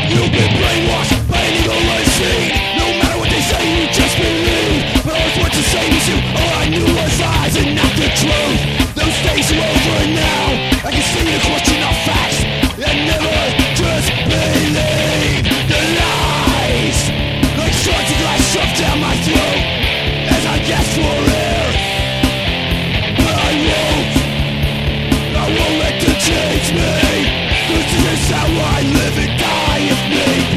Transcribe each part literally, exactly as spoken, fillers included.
You've been brainwashed by an evil unseen. No matter what they say, you just believe. But all it's what to say was you. All I knew was lies and not the truth. Those days are over now. I can see the question of facts and never just believe the lies. Like swords of glass shoved down my throat as I guess for air. But I won't. I won't let them change me. This is how I live and die if need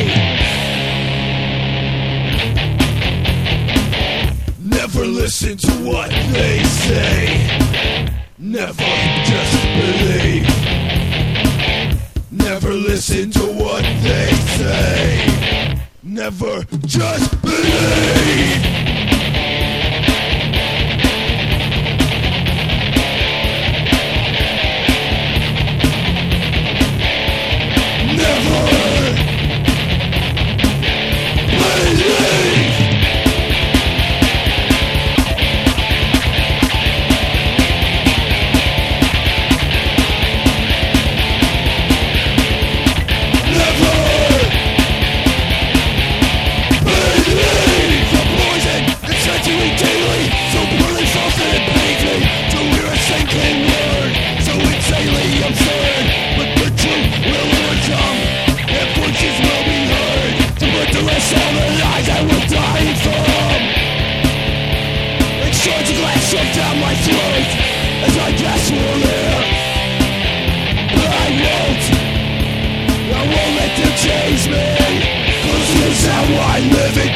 be. Never listen to what they say. Never just believe. Never listen to what they say. Never just believe. Shoved down my throat as I guess will live. But I won't. I won't let them change me. 'Cause this is how I live it.